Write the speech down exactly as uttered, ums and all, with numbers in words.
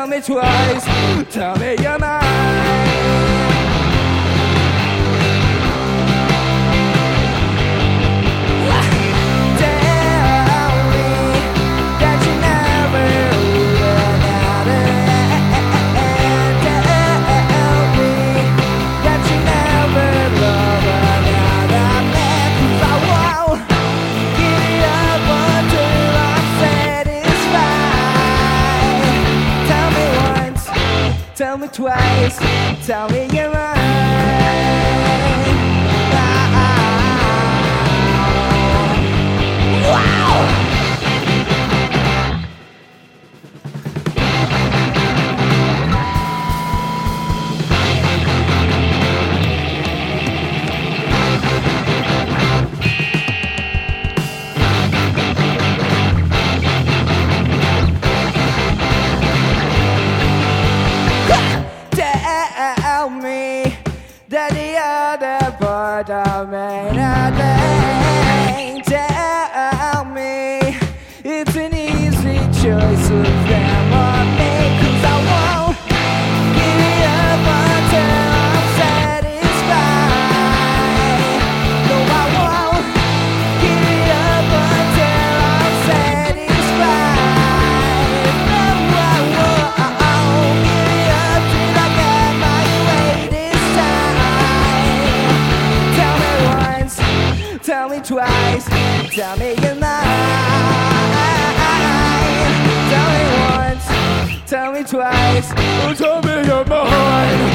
Tell me twice, tell me you're mine. Tell me twice, tell me you're mine. Ah, ah, wow! Tell me that the other part of me nothing. Tell me it's an easy choice of them or me, 'cause I won't give it up until I'm satisfied. No, I won't give it up until I'm satisfied. No, I won't give it up till I get my way this time. Tell me once, tell me twice, tell me you're mine. Tell me once, tell me twice, oh, tell me you're mine.